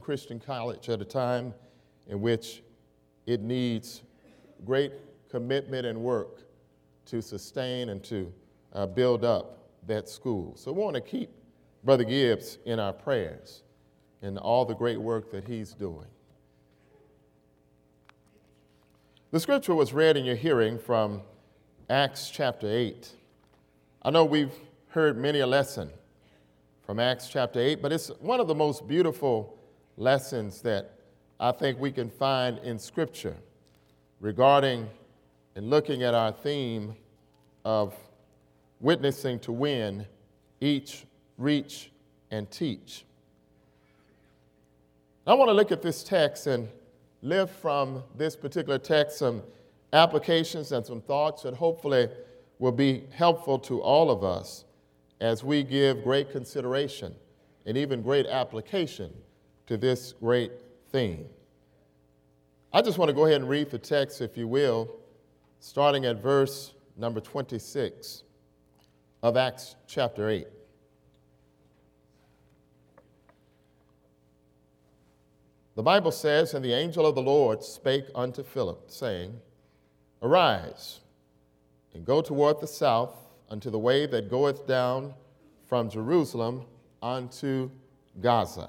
Christian college at a time in which it needs great commitment and work to sustain and to build up that school. So we want to keep Brother Gibbs in our prayers and all the great work that he's doing. The scripture was read in your hearing from Acts chapter 8. I know we've heard many a lesson from Acts chapter 8, but it's one of the most beautiful lessons that I think we can find in Scripture regarding and looking at our theme of witnessing to win, each, reach, and teach. I want to look at this text and lift from this particular text some applications and some thoughts that hopefully will be helpful to all of us as we give great consideration and even great application to this great theme. I just want to go ahead and read the text, if you will, starting at verse number 26 of Acts chapter 8. The Bible says, "And the angel of the Lord spake unto Philip, saying, Arise, and go toward the south unto the way that goeth down from Jerusalem unto Gaza,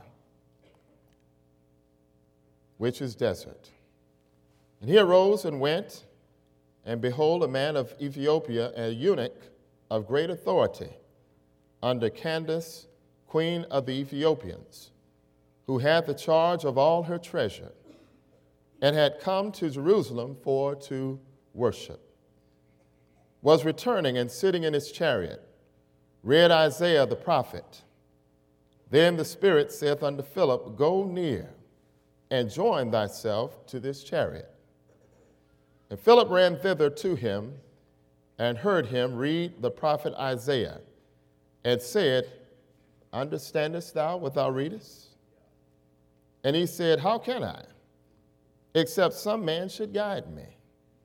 which is desert. And he arose and went, and behold, a man of Ethiopia, a eunuch of great authority, under Candace, queen of the Ethiopians, who had the charge of all her treasure, and had come to Jerusalem for to worship, was returning and sitting in his chariot, read Isaiah the prophet. Then the Spirit saith unto Philip, Go near, and join thyself to this chariot. And Philip ran thither to him, and heard him read the prophet Isaiah, and said, Understandest thou what thou readest? And he said, How can I, except some man should guide me?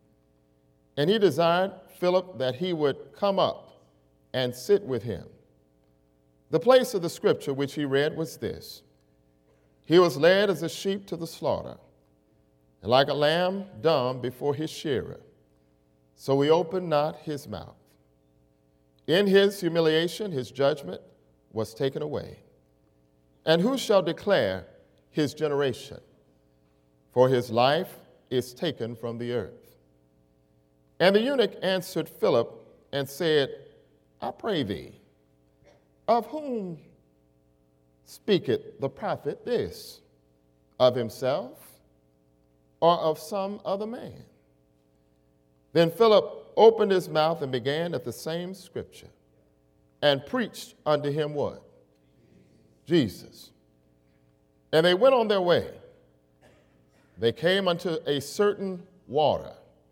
And he desired Philip that he would come up and sit with him. The place of the scripture which he read was this: He was led as a sheep to the slaughter, and like a lamb dumb before his shearer, so he opened not his mouth. In his humiliation his judgment was taken away. And who shall declare his generation? For his life is taken from the earth. And the eunuch answered Philip and said, I pray thee, of whom speaketh the prophet this? Of himself, or of some other man? Then Philip opened his mouth and began at the same scripture, and preached unto him what? Jesus. And they went on their way. They came unto a certain water.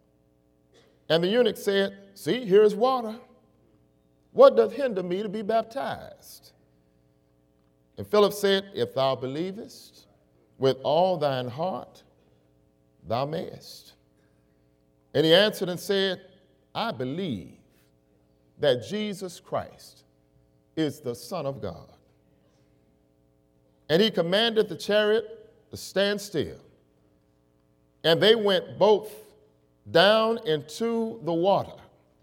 And the eunuch said, See, here is water. What doth hinder me to be baptized? And Philip said, If thou believest with all thine heart, thou mayest. And he answered and said, I believe that Jesus Christ is the Son of God. And he commanded the chariot to stand still. And they went both down into the water,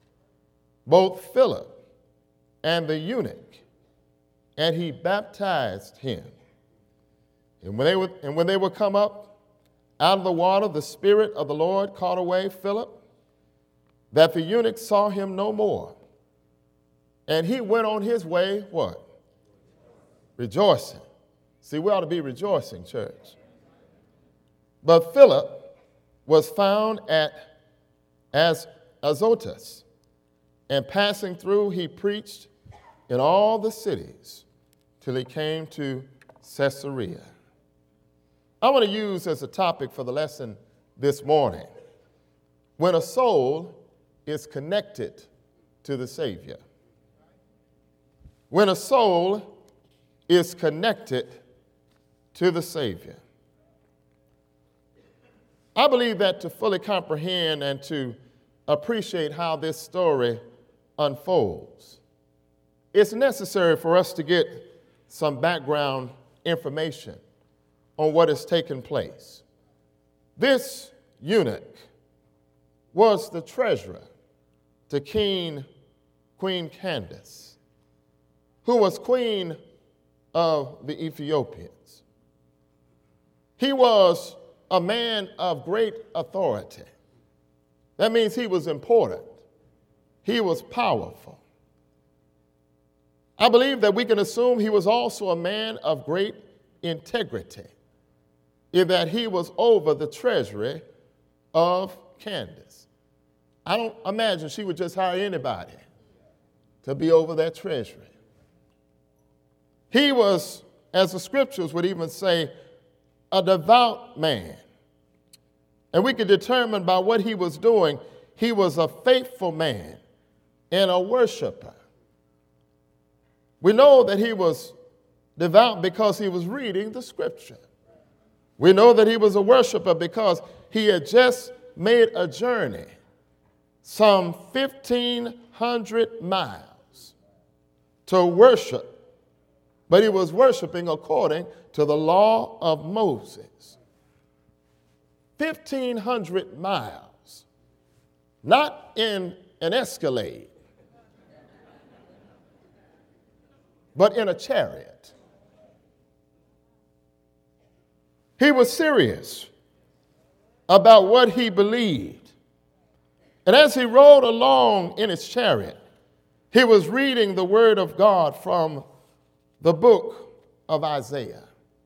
both Philip and the eunuch, and he baptized him. And when they were come up out of the water, the Spirit of the Lord caught away Philip, that the eunuch saw him no more. And he went on his way, what? Rejoicing. See, we ought to be rejoicing, church. But Philip was found at Azotus, and passing through, he preached in all the cities till he came to Caesarea. I want to use as a topic for the lesson this morning, when a soul is connected to the Savior. When a soul is connected to the Savior. I believe that to fully comprehend and to appreciate how this story unfolds, it's necessary for us to get some background information on what has taken place. This eunuch was the treasurer to Queen Candace, who was queen of the Ethiopians. He was a man of great authority. That means he was important. He was powerful. I believe that we can assume he was also a man of great integrity, in that he was over the treasury of Candace. I don't imagine she would just hire anybody to be over that treasury. He was, as the scriptures would even say, a devout man. And we could determine by what he was doing, he was a faithful man and a worshiper. We know that he was devout because he was reading the scripture. We know that he was a worshiper because he had just made a journey some 1,500 miles to worship, but he was worshiping according to the law of Moses. 1,500 miles, not in an Escalade, but in a chariot. He was serious about what he believed. And as he rode along in his chariot, he was reading the word of God from the book of Isaiah.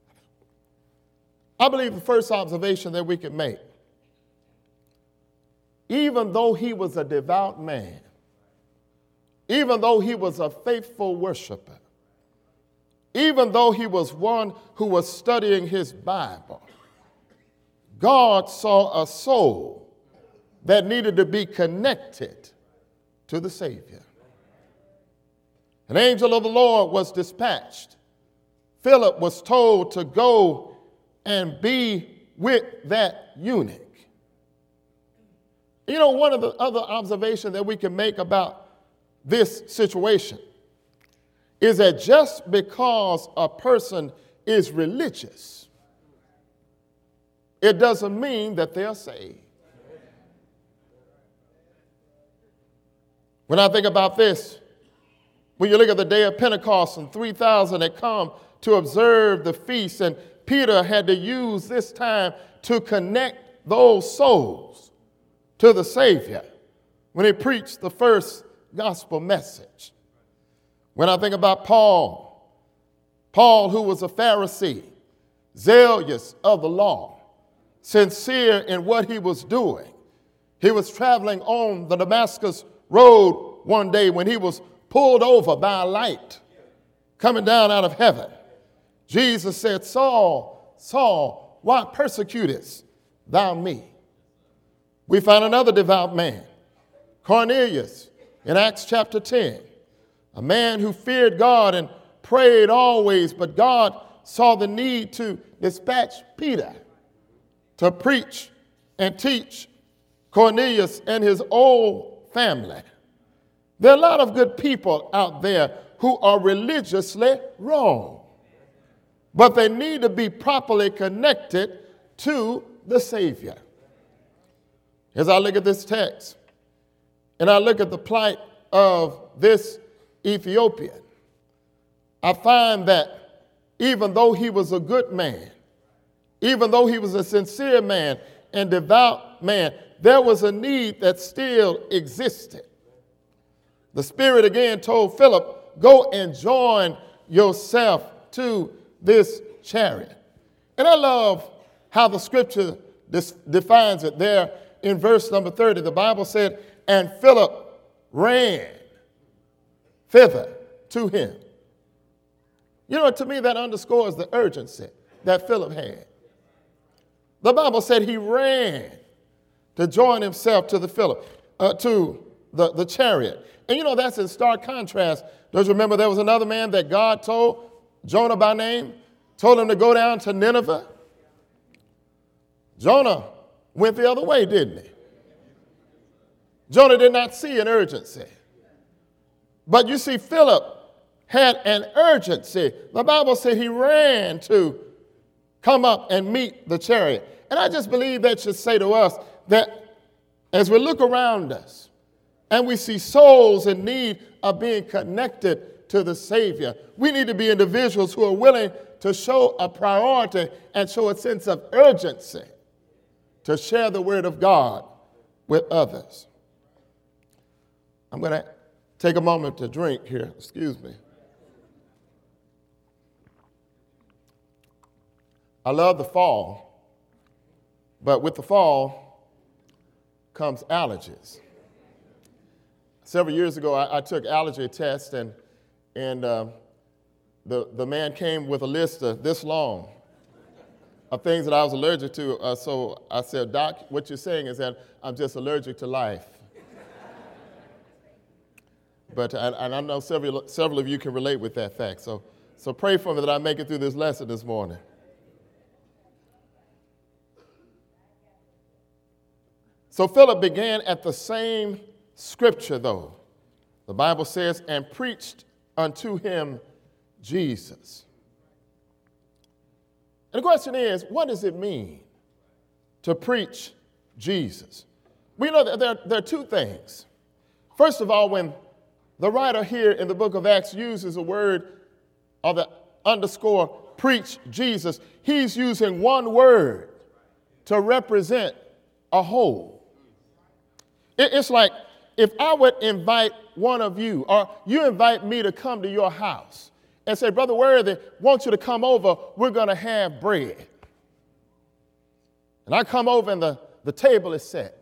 I believe the first observation that we can make, even though he was a devout man, even though he was a faithful worshiper, even though he was one who was studying his Bible, God saw a soul that needed to be connected to the Savior. An angel of the Lord was dispatched. Philip was told to go and be with that eunuch. You know, one of the other observations that we can make about this situation is that just because a person is religious, it doesn't mean that they're saved. When I think about this, when you look at the day of Pentecost and 3,000 had come to observe the feast, and Peter had to use this time to connect those souls to the Savior when he preached the first gospel message. When I think about Paul who was a Pharisee, zealous of the law, sincere in what he was doing. He was traveling on the Damascus road one day when he was pulled over by a light coming down out of heaven. Jesus said, Saul, Saul, why persecutest thou me? We find another devout man, Cornelius, in Acts chapter 10. A man who feared God and prayed always, but God saw the need to dispatch Peter to preach and teach Cornelius and his whole family. There are a lot of good people out there who are religiously wrong, but they need to be properly connected to the Savior. As I look at this text and I look at the plight of this Ethiopian, I find that even though he was a good man, even though he was a sincere man and devout man, there was a need that still existed. The Spirit again told Philip, go and join yourself to this chariot. And I love how the scripture defines it there in verse number 30. The Bible said, and Philip ran thither to him. You know, to me, that underscores the urgency that Philip had. The Bible said he ran to join himself to the chariot. And you know, that's in stark contrast. Don't you remember there was another man that God told, Jonah by name, told him to go down to Nineveh? Jonah went the other way, didn't he? Jonah did not see an urgency. But you see, Philip had an urgency. The Bible said he ran to come up and meet the chariot. And I just believe that should say to us that as we look around us and we see souls in need of being connected to the Savior, we need to be individuals who are willing to show a priority and show a sense of urgency to share the word of God with others. I'm going to take a moment to drink here. Excuse me. I love the fall, but with the fall comes allergies. Several years ago, I took allergy tests, and the man came with a list this long of things that I was allergic to. So I said, Doc, what you're saying is that I'm just allergic to life. But and I know several of you can relate with that fact. So pray for me that I make it through this lesson this morning. So Philip began at the same scripture, though. The Bible says, and preached unto him Jesus. And the question is, what does it mean to preach Jesus? We know that there are two things. First of all, when the writer here in the book of Acts uses a word or the underscore preach Jesus, he's using one word to represent a whole. It's like if I would invite one of you, or you invite me to come to your house and say, Brother Worthy, want you to come over, we're going to have bread. And I come over and the table is set.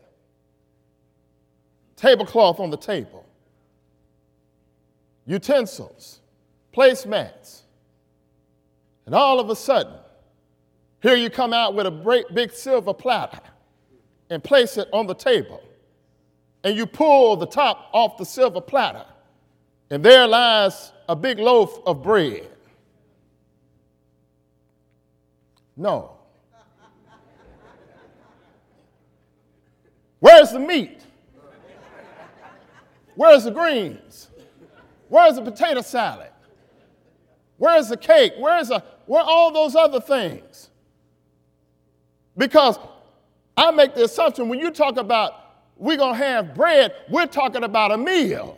Tablecloth on the table. Utensils, placemats. And all of a sudden, here you come out with a great big silver platter and place it on the table. And you pull the top off the silver platter, and there lies a big loaf of bread. No. Where's the meat? Where's the greens? Where's the potato salad? Where's the cake? Where are all those other things? Because I make the assumption when you talk about we're going to have bread, we're talking about a meal.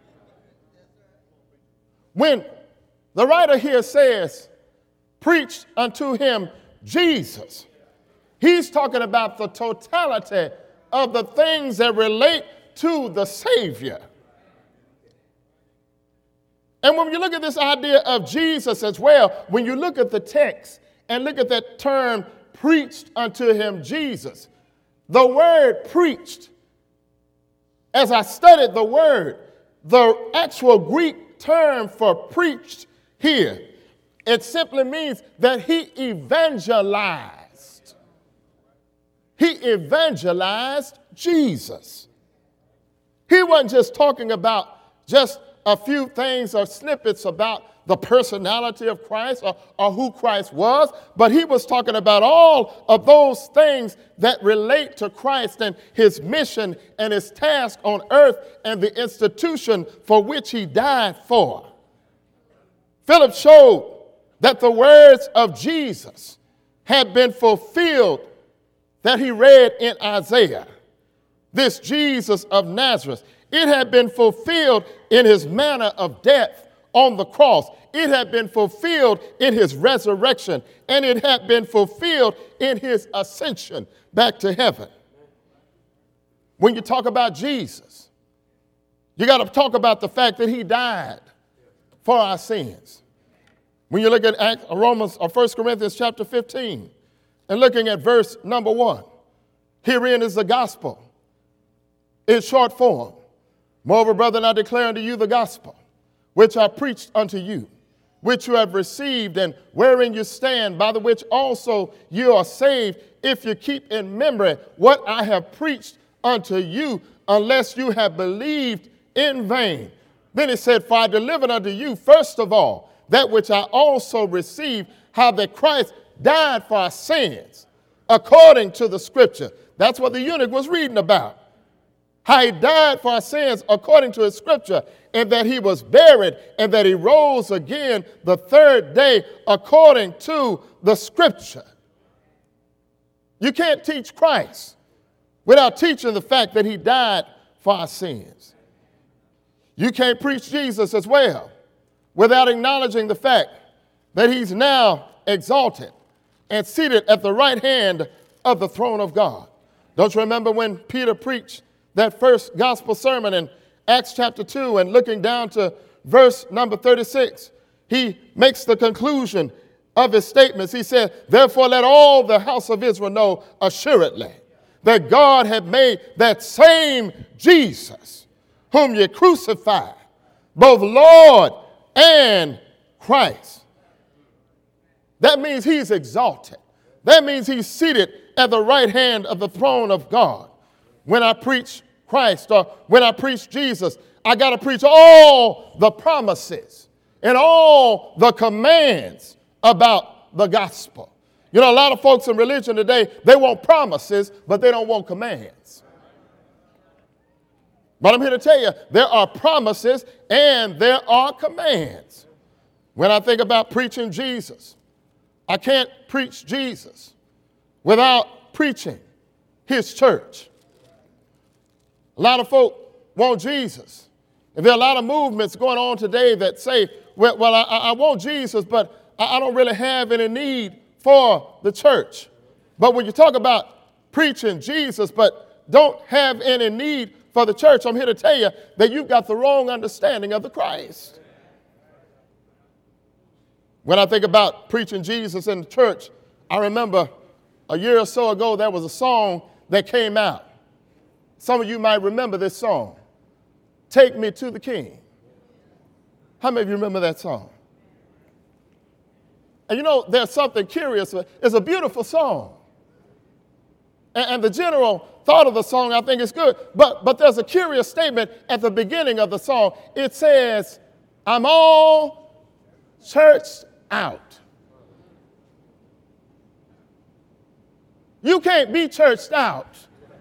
When the writer here says, preached unto him Jesus, he's talking about the totality of the things that relate to the Savior. And when you look at this idea of Jesus as well, when you look at the text and look at that term, preached unto him Jesus, the word preached, as I studied the word, the actual Greek term for preached here, it simply means that he evangelized. He evangelized Jesus. He wasn't just talking about just a few things or snippets about the personality of Christ or who Christ was, but he was talking about all of those things that relate to Christ and his mission and his task on earth and the institution for which he died for. Philip showed that the words of Jesus had been fulfilled that he read in Isaiah. This Jesus of Nazareth, it had been fulfilled in his manner of death on the cross. It had been fulfilled in his resurrection, and it had been fulfilled in his ascension back to heaven. When you talk about Jesus, you got to talk about the fact that he died for our sins. When you look at Romans or 1 Corinthians chapter 15 and looking at verse number 1, herein is the gospel in short form. Moreover, brethren, I declare unto you the gospel, which I preached unto you, which you have received, and wherein you stand, by the which also you are saved, if you keep in memory what I have preached unto you, unless you have believed in vain. Then he said, for I delivered unto you, first of all, that which I also received, how that Christ died for our sins, according to the scripture. That's what the eunuch was reading about. how he died for our sins according to his scripture, and that he was buried, and that he rose again the third day according to the scripture. You can't teach Christ without teaching the fact that he died for our sins. You can't preach Jesus as well without acknowledging the fact that he's now exalted and seated at the right hand of the throne of God. Don't you remember when Peter preached that first gospel sermon in Acts chapter 2 and looking down to verse number 36, he makes the conclusion of his statements. He said, therefore let all the house of Israel know assuredly that God had made that same Jesus whom you crucified, both Lord and Christ. That means he's exalted. That means he's seated at the right hand of the throne of God. When I preach Christ or when I preach Jesus, I got to preach all the promises and all the commands about the gospel. You know, a lot of folks in religion today, they want promises, but they don't want commands. But I'm here to tell you, there are promises and there are commands. When I think about preaching Jesus, I can't preach Jesus without preaching his church. A lot of folk want Jesus. And there are a lot of movements going on today that say, well, I want Jesus, but I don't really have any need for the church. But when you talk about preaching Jesus, but don't have any need for the church, I'm here to tell you that you've got the wrong understanding of the Christ. When I think about preaching Jesus in the church, I remember a year or so ago, there was a song that came out. Some of you might remember this song, Take Me to the King. How many of you remember that song? And you know, there's something curious. It's a beautiful song. And the general thought of the song, I think, is good. But there's a curious statement at the beginning of the song. It says, I'm all churched out. You can't be churched out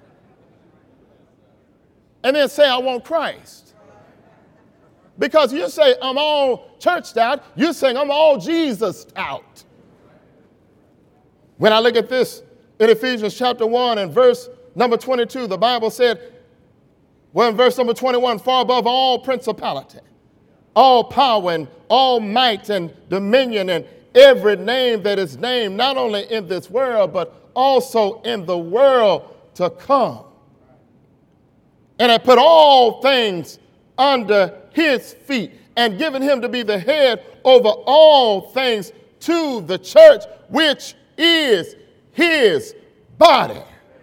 and then say, I want Christ. Because you say, I'm all churched out, you're saying, I'm all Jesus out. When I look at this in Ephesians chapter 1 and verse number 22, the Bible said, well, in verse number 21, far above all principality, all power and all might and dominion and every name that is named, not only in this world, but also in the world to come. And I put all things under his feet and given him to be the head over all things to the church, which is his body.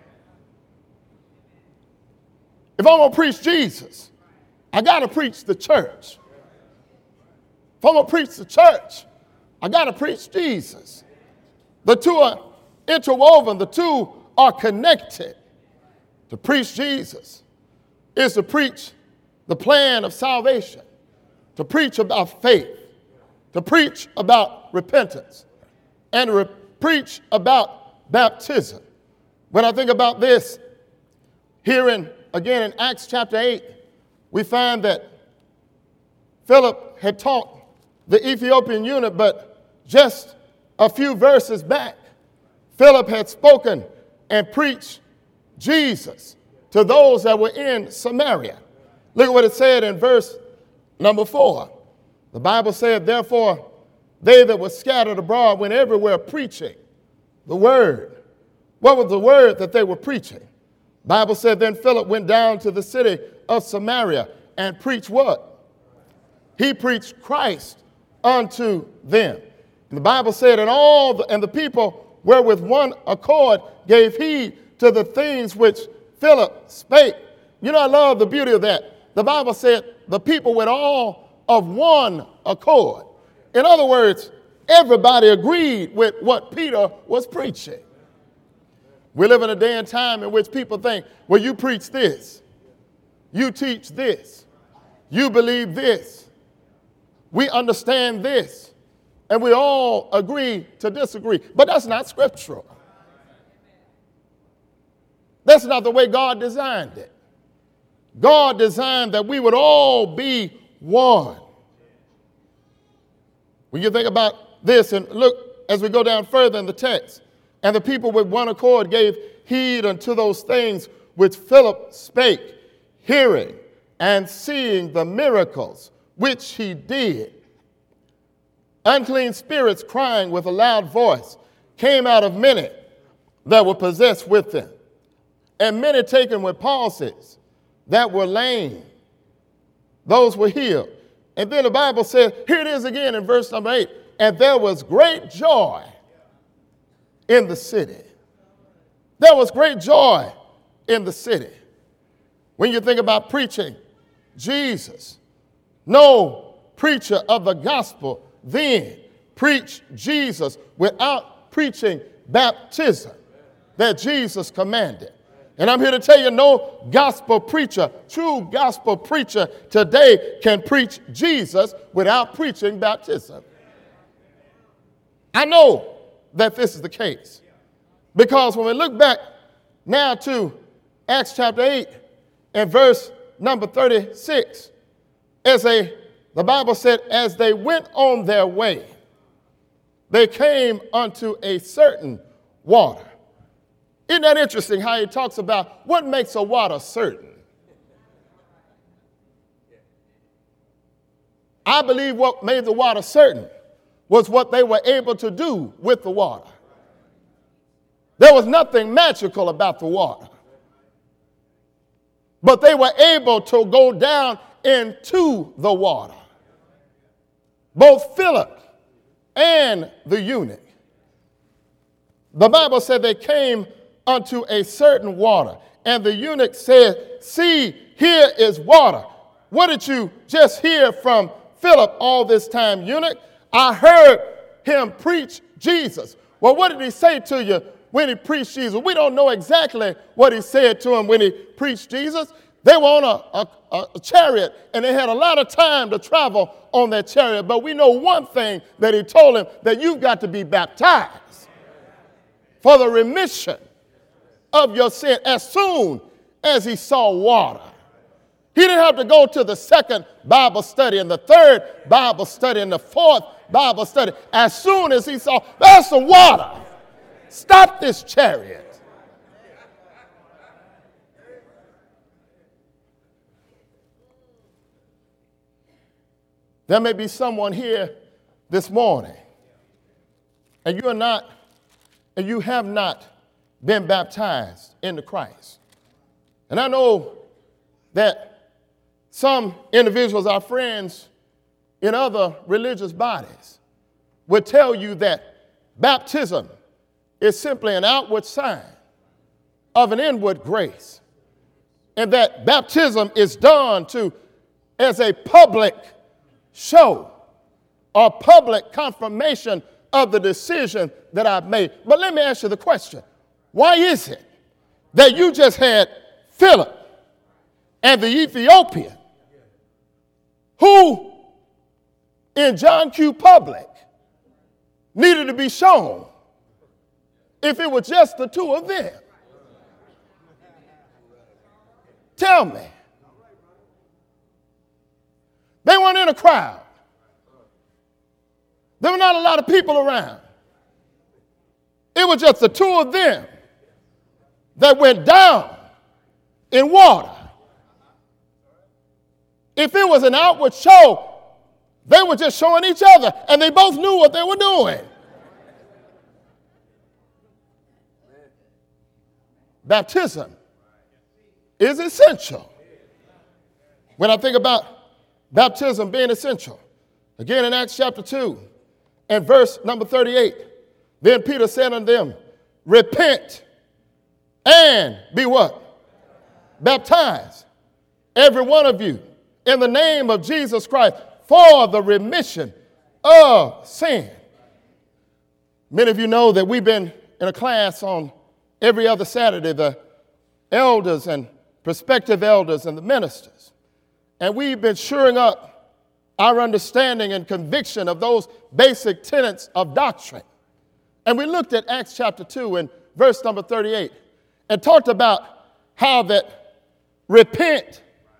If I'm going to preach Jesus, I got to preach the church. If I'm going to preach the church, I got to preach Jesus. The two are interwoven. The two are connected. To preach Jesus is to preach the plan of salvation, to preach about faith, to preach about repentance, and to preach about baptism. When I think about this, here again in Acts chapter 8, we find that Philip had taught the Ethiopian eunuch, but just a few verses back, Philip had spoken and preached Jesus to those that were in Samaria. Look at what it said in verse number 4. The Bible said, therefore, they that were scattered abroad went everywhere preaching the word. What was the word that they were preaching? The Bible said, then Philip went down to the city of Samaria and preached what? He preached Christ unto them. And the Bible said, and the people were with one accord gave heed to the things which Philip spake. You know, I love the beauty of that. The Bible said the people went all of one accord. In other words, everybody agreed with what Peter was preaching. We live in a day and time in which people think, well, you preach this, you teach this, you believe this, we understand this, and we all agree to disagree. But that's not scriptural. That's not the way God designed it. God designed that we would all be one. When you think about this and look as we go down further in the text, and the people with one accord gave heed unto those things which Philip spake, hearing and seeing the miracles which he did. Unclean spirits crying with a loud voice came out of many that were possessed with them, and many taken with palsies that were lame. Those were healed. And then the Bible says, here it is again in verse number 8, and there was great joy in the city. There was great joy in the city. When you think about preaching Jesus, no preacher of the gospel then preached Jesus without preaching baptism that Jesus commanded. And I'm here to tell you, no gospel preacher, true gospel preacher today can preach Jesus without preaching baptism. I know that this is the case because when we look back now to Acts chapter 8 and verse number 36, the Bible said, as they went on their way, they came unto a certain water. Isn't that interesting how he talks about what makes a water certain? I believe what made the water certain was what they were able to do with the water. There was nothing magical about the water. But they were able to go down into the water. Both Philip and the eunuch. The Bible said they came unto a certain water. And the eunuch said, see, here is water. What did you just hear from Philip all this time, eunuch? I heard him preach Jesus. Well, what did he say to you when he preached Jesus? We don't know exactly what he said to him when he preached Jesus. They were on a chariot, and they had a lot of time to travel on that chariot. But we know one thing that he told him, that you've got to be baptized for the remission of your sin as soon as he saw water. He didn't have to go to the second Bible study and the third Bible study and the fourth Bible study. As soon as he saw, there's some water. Stop this chariot. There may be someone here this morning, and you have not been baptized into Christ. And I know that some individuals, our friends in other religious bodies, would tell you that baptism is simply an outward sign of an inward grace, and that baptism is done as a public show or public confirmation of the decision that I've made. But let me ask you the question. Why is it that you just had Philip and the Ethiopian who in John Q. Public needed to be shown if it was just the two of them? Tell me. They weren't in a crowd. There were not a lot of people around. It was just the two of them that went down in water. If it was an outward show, they were just showing each other, and they both knew what they were doing. Baptism is essential. When I think about baptism being essential, again in Acts chapter 2 and verse number 38, then Peter said unto them, repent and be what? Baptized, every one of you, in the name of Jesus Christ, for the remission of sin. Many of you know that we've been in a class on every other Saturday, the elders and prospective elders and the ministers. And we've been shoring up our understanding and conviction of those basic tenets of doctrine. And we looked at Acts chapter 2 and verse number 38 and talked about how that repent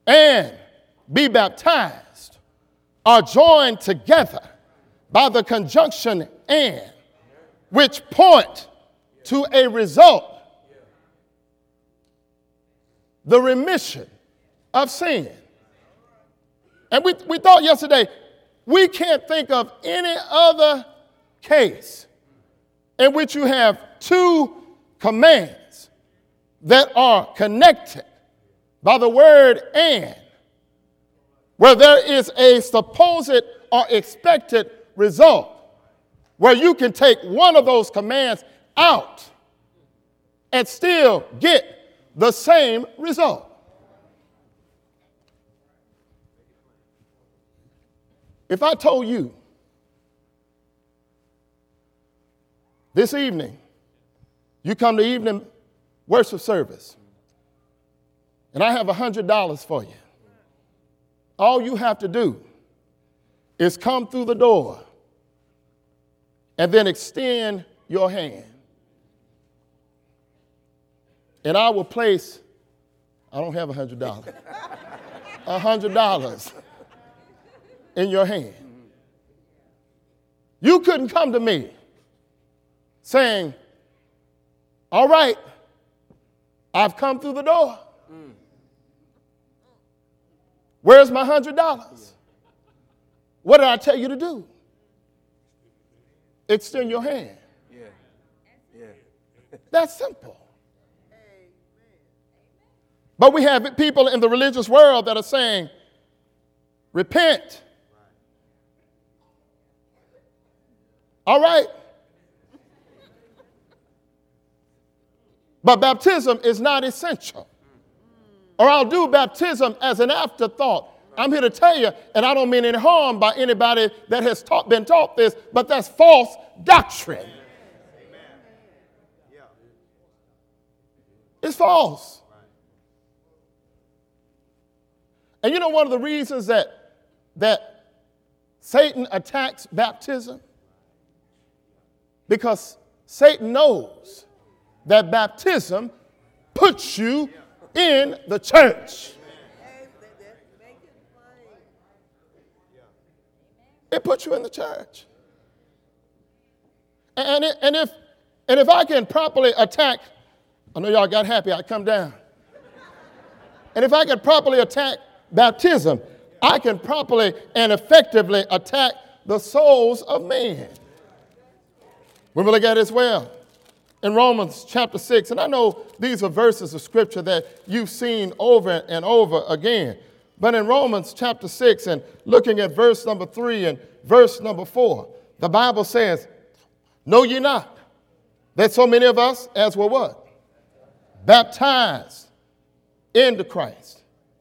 and be baptized are joined together by the conjunction and, which point to a result, the remission of sin. And we thought yesterday, we can't think of any other case in which you have two commands that are connected by the word and, where there is a supposed or expected result, where you can take one of those commands out and still get the same result. If I told you this evening, you come to evening worship service, and I have $100 for you, all you have to do is come through the door and then extend your hand. And I will place, I don't have $100, $100 in your hand. You couldn't come to me saying, all right, I've come through the door. Where's my $100? What did I tell you to do? Extend your hand. That's simple. But we have people in the religious world that are saying, repent. All right. But baptism is not essential. Or I'll do baptism as an afterthought. I'm here to tell you, and I don't mean any harm by anybody that has been taught this, but that's false doctrine. It's false. And you know one of the reasons that Satan attacks baptism? Because Satan knows that baptism puts you in the church. It puts you in the church. And if I can properly attack, I know y'all got happy, I come down. And if I can properly attack baptism, I can properly and effectively attack the souls of men. We're going to look at it as well in Romans chapter 6. And I know these are verses of scripture that you've seen over and over again. But in Romans chapter 6 and looking at verse number 3 and verse number 4, the Bible says, know ye not that so many of us as were what? Baptized into Christ.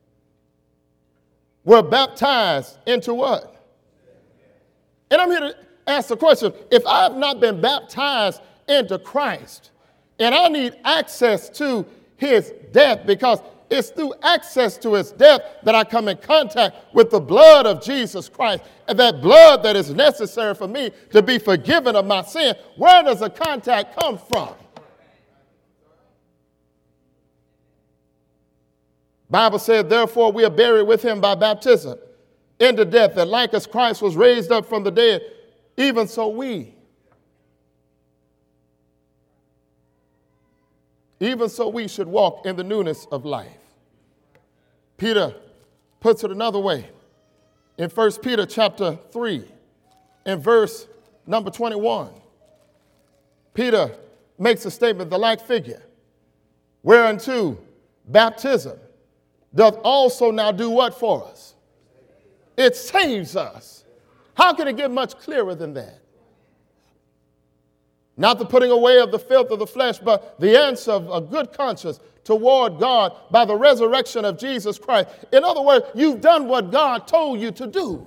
We're baptized into what? And I'm here to ask the question, if I have not been baptized into Christ and I need access to his death, because it's through access to his death that I come in contact with the blood of Jesus Christ, and that blood that is necessary for me to be forgiven of my sin, where does the contact come from? Bible said, therefore we are buried with him by baptism into death, that like as Christ was raised up from the dead, even so we should walk in the newness of life. Peter puts it another way. In 1 Peter chapter 3 and verse number 21, Peter makes a statement, the like figure, whereunto baptism doth also now do what for us? It saves us. How can it get much clearer than that? Not the putting away of the filth of the flesh, but the answer of a good conscience toward God by the resurrection of Jesus Christ. In other words, you've done what God told you to do.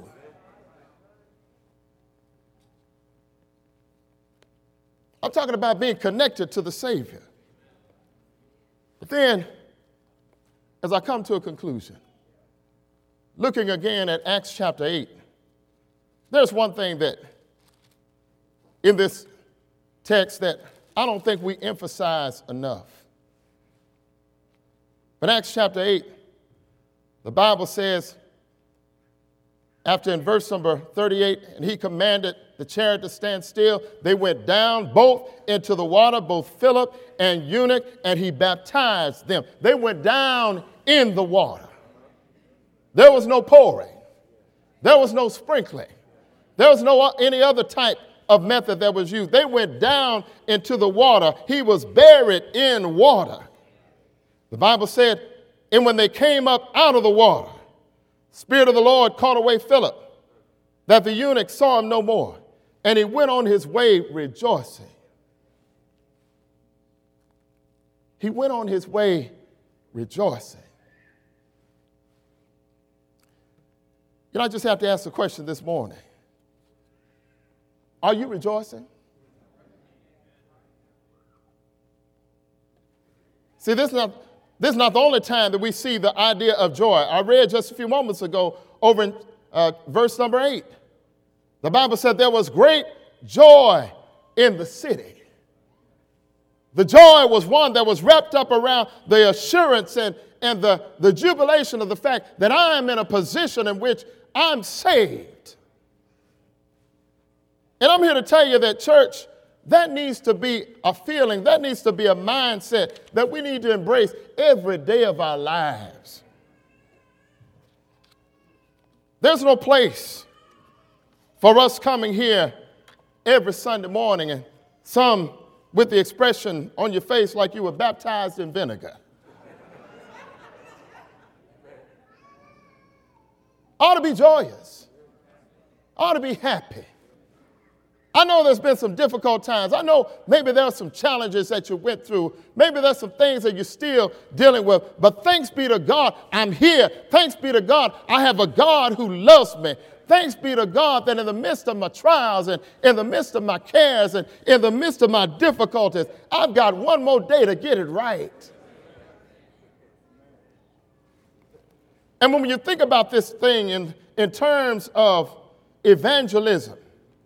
I'm talking about being connected to the Savior. But then, as I come to a conclusion, looking again at Acts chapter 8, there's one thing that in this text that I don't think we emphasize enough. But Acts chapter 8, The Bible says, after in verse number 38, and he commanded the chariot to stand still, they went down both into the water, both Philip and eunuch, and he baptized them. They went down in the water. There was no pouring. There was no sprinkling. There was no any other type of method that was used. They went down into the water. He was buried in water. The Bible said, and when they came up out of the water, Spirit of the Lord caught away Philip, that the eunuch saw him no more, and he went on his way rejoicing. He went on his way rejoicing. You know, I just have to ask the question this morning. Are you rejoicing? See, this is not the only time that we see the idea of joy. I read just a few moments ago over in verse number 8. The Bible said there was great joy in the city. The joy was one that was wrapped up around the assurance and the jubilation of the fact that I am in a position in which I'm saved. And I'm here to tell you that, church, that needs to be a feeling, that needs to be a mindset that we need to embrace every day of our lives. There's no place for us coming here every Sunday morning and some with the expression on your face like you were baptized in vinegar. Ought to be joyous. Ought to be happy. I know there's been some difficult times. I know maybe there are some challenges that you went through. Maybe there's some things that you're still dealing with. But thanks be to God, I'm here. Thanks be to God, I have a God who loves me. Thanks be to God that in the midst of my trials and in the midst of my cares and in the midst of my difficulties, I've got one more day to get it right. And when you think about this thing in terms of evangelism,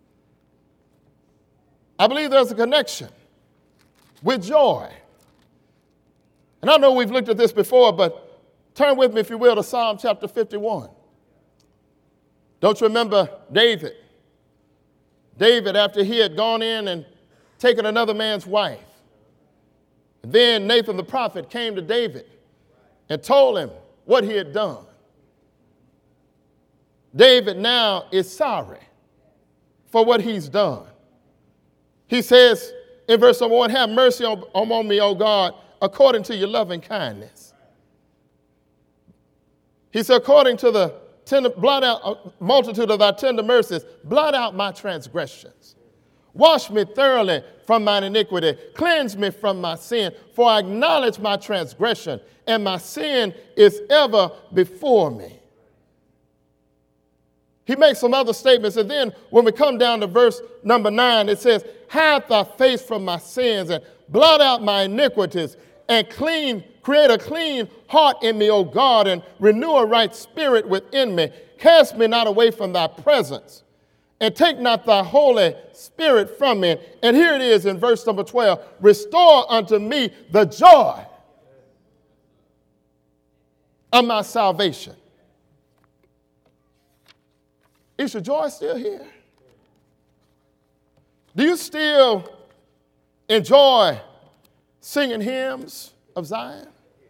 I believe there's a connection with joy. And I know we've looked at this before, but turn with me, if you will, to Psalm chapter 51. Don't you remember David? David, after he had gone in and taken another man's wife. And then Nathan the prophet came to David and told him what he had done. David now is sorry for what he's done. He says in verse 1, have mercy on me, O God, according to your loving kindness. He said, according to the blot out multitude of thy tender mercies, blot out my transgressions. Wash me thoroughly from mine iniquity. Cleanse me from my sin, for I acknowledge my transgression, and my sin is ever before me. He makes some other statements, and then when we come down to verse number 9, it says, hide thy face from my sins and blot out my iniquities and create a clean heart in me, O God, and renew a right spirit within me. Cast me not away from thy presence and take not thy Holy Spirit from me. And here it is in verse number 12, restore unto me the joy of my salvation. Is your joy still here? Do you still enjoy singing hymns of Zion?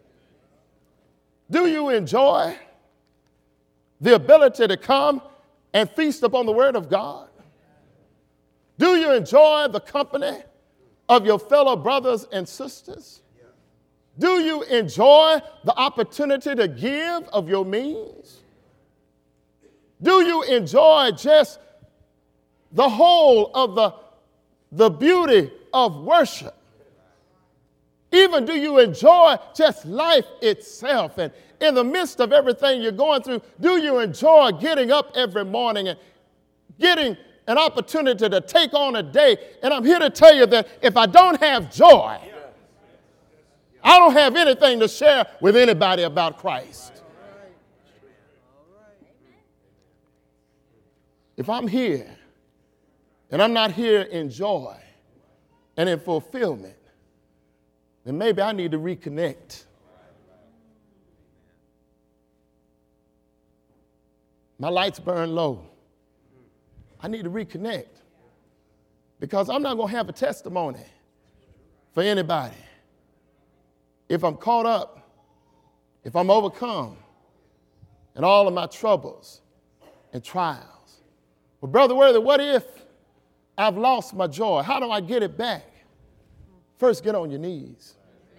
Do you enjoy the ability to come and feast upon the Word of God? Do you enjoy the company of your fellow brothers and sisters? Do you enjoy the opportunity to give of your means? Do you enjoy just the whole of the beauty of worship? Even do you enjoy just life itself? And in the midst of everything you're going through, do you enjoy getting up every morning and getting an opportunity to take on a day? And I'm here to tell you that if I don't have joy, I don't have anything to share with anybody about Christ. If I'm here and I'm not here in joy and in fulfillment, then maybe I need to reconnect. My lights burn low. I need to reconnect because I'm not going to have a testimony for anybody if I'm caught up, if I'm overcome in all of my troubles and trials. Well, Brother Worthy, what if I've lost my joy? How do I get it back? First, get on your knees.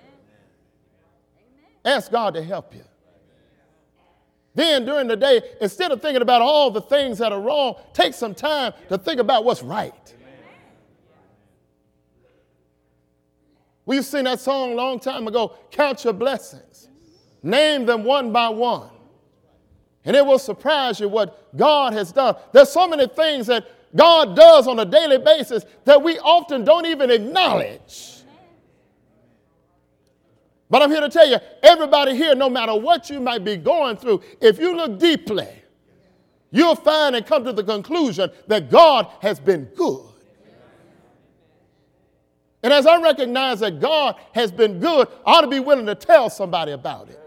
Ask God to help you. Then during the day, instead of thinking about all the things that are wrong, take some time to think about what's right. We used to sing that song a long time ago, Count Your Blessings. Name them one by one. And it will surprise you what God has done. There's so many things that God does on a daily basis that we often don't even acknowledge. But I'm here to tell you, everybody here, no matter what you might be going through, if you look deeply, you'll find and come to the conclusion that God has been good. And as I recognize that God has been good, I ought to be willing to tell somebody about it.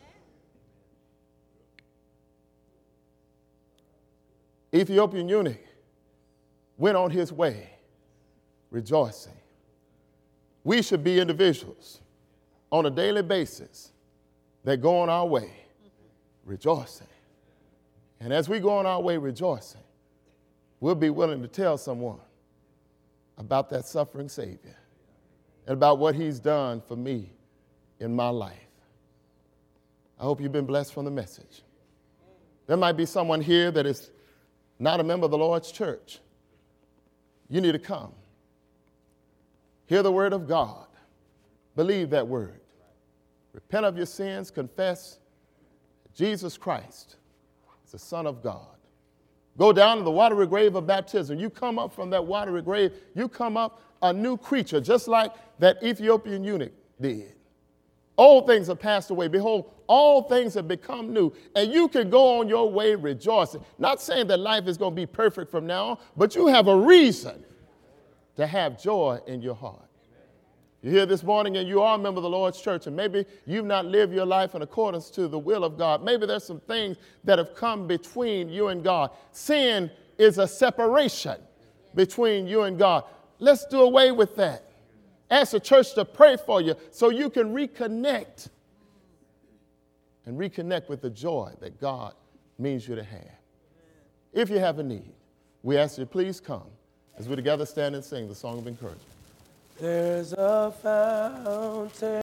Ethiopian eunuch went on his way rejoicing. We should be individuals on a daily basis that go on our way rejoicing. And as we go on our way rejoicing, we'll be willing to tell someone about that suffering Savior and about what he's done for me in my life. I hope you've been blessed from the message. There might be someone here that is not a member of the Lord's church. You need to come. Hear the word of God. Believe that word. Repent of your sins. Confess Jesus Christ is the Son of God. Go down to the watery grave of baptism. You come up from that watery grave. You come up a new creature, just like that Ethiopian eunuch did. Old things have passed away. Behold, all things have become new. And you can go on your way rejoicing. Not saying that life is going to be perfect from now on, but you have a reason to have joy in your heart. You're here this morning and you are a member of the Lord's church, and maybe you've not lived your life in accordance to the will of God. Maybe there's some things that have come between you and God. Sin is a separation between you and God. Let's do away with that. Ask the church to pray for you so you can reconnect and reconnect with the joy that God means you to have. If you have a need, we ask you please come as we together stand and sing the song of encouragement. There's a fountain